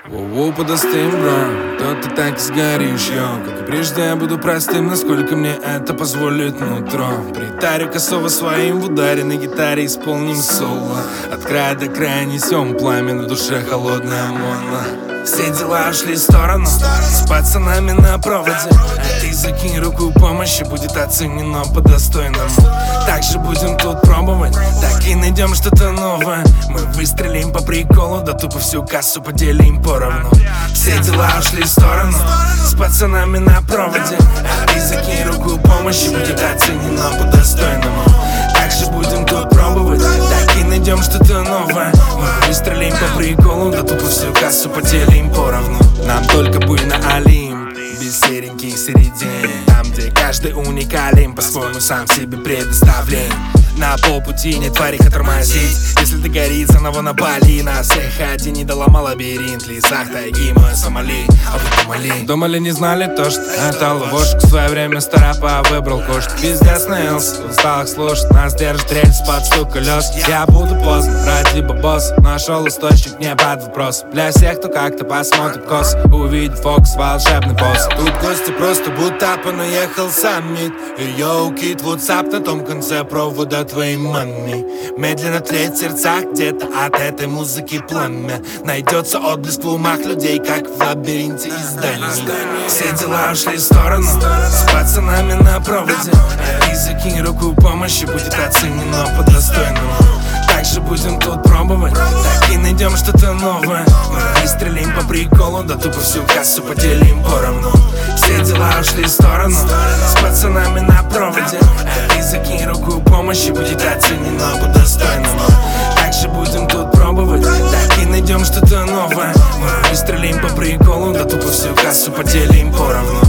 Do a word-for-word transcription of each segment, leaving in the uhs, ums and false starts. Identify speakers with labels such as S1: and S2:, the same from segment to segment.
S1: Воу-воу, подостынь, бро, то ты так и сгоришь, йо. Как и прежде, я буду простым, насколько мне это позволит нутро. Притарю косово своим в ударе на гитаре исполним соло. От края до края несем пламя, на душе холодная омона. Все дела ушли в сторону, с пацанами на проводе. А ты закинь руку помощи, будет оценено по-достойному. Так же будем тут пробовать, так и найдем что-то новое. Мы выстрелим по приколу, да тупо всю кассу поделим поровну. Все дела ушли в сторону, с пацанами на проводе. А ты закинь руку помощи, будет оценено по-достойному. Так же будем тут пробовать, так и найдем что-то новое. Мы выстрелим по приколу, да тупо всю кассу поделим поровну. Нам только буй на Олимп, без сереньких середин. Там, где каждый уникален, по-своему сам себе предоставлен. На полпути нет твари, их тормозить. Если догорится, на вон напали. На всех один не доломал лабиринт. В лесах тайги мой Сомали, а вы думали? Думали, не знали то, что это ловушка. В свое время старапа выбрал кошт. Пиздец наелся, устал их слушать. Нас держит рельс под стук колес. Я буду поздно, ради бабос. Нашел источник, не под вопрос. Для всех, кто как-то посмотрит кос, увидит фокус, волшебный босс. Тут гости просто будто понаехал саммит. И йоу, кит, ватсап на том конце провода твоей маме. Медленно тлеет в сердцах где-то от этой музыки пламя. Найдется отблеск в умах людей, как в лабиринте изданий. Все дела ушли в сторону, с пацанами на проводе. И закинь руку помощи, будет оценено по-достойному. Так же будем тут пробовать, так и найдем что-то новое. Мы выстрелим по приколу, да тупо всю кассу поделим поровну. Все дела ушли в сторону, с пацанами на проводе. А ты закинь руку помощи, будет оценено по-достойному. Так же будем тут пробовать, так и найдем что-то новое. Мы выстрелим по приколу, да тупо всю кассу поделим поровну.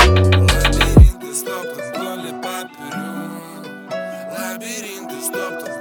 S1: Лабиринты стоп, то вдоль и поперёк. Лабиринты стоп, то